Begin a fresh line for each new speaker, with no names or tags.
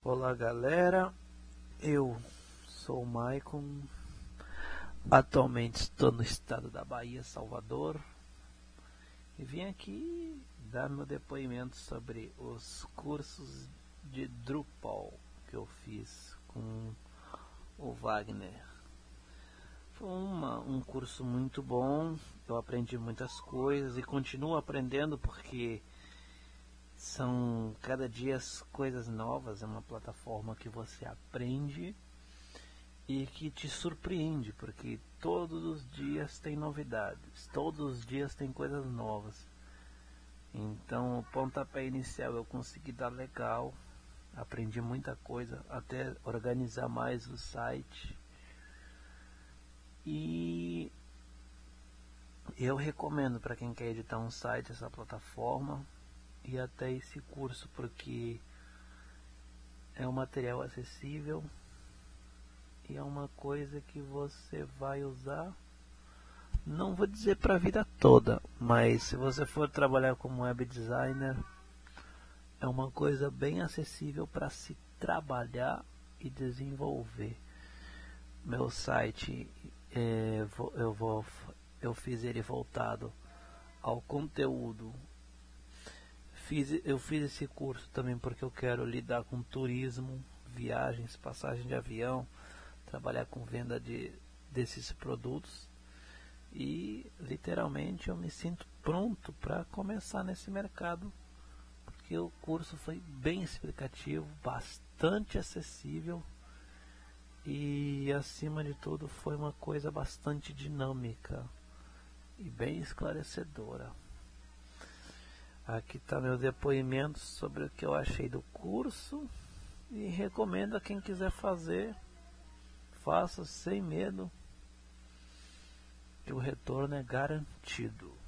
Olá galera, eu sou o Maicon, atualmente estou no estado da Bahia, Salvador, e vim aqui dar meu depoimento sobre os cursos de Drupal que eu fiz com o Wagner. Foi um curso muito bom, eu aprendi muitas coisas e continuo aprendendo porque são cada dia coisas novas, é uma plataforma que você aprende e que te surpreende, porque todos os dias tem novidades, todos os dias tem coisas novas. Então o pontapé inicial eu consegui dar legal, aprendi muita coisa, até organizar mais o site. E eu recomendo para quem quer editar um site essa plataforma e até esse curso, porque é um material acessível e é uma coisa que você vai usar, não vou dizer para a vida toda, mas se você for trabalhar como web designer, é uma coisa bem acessível para se trabalhar e desenvolver. Meu site, eu fiz ele voltado ao conteúdo. Eu fiz esse curso também porque eu quero lidar com turismo, viagens, passagem de avião, trabalhar com venda desses produtos, e literalmente eu me sinto pronto para começar nesse mercado, porque o curso foi bem explicativo, bastante acessível e acima de tudo foi uma coisa bastante dinâmica e bem esclarecedora. Aqui está meu depoimento sobre o que eu achei do curso e recomendo a quem quiser fazer, faça sem medo, que o retorno é garantido.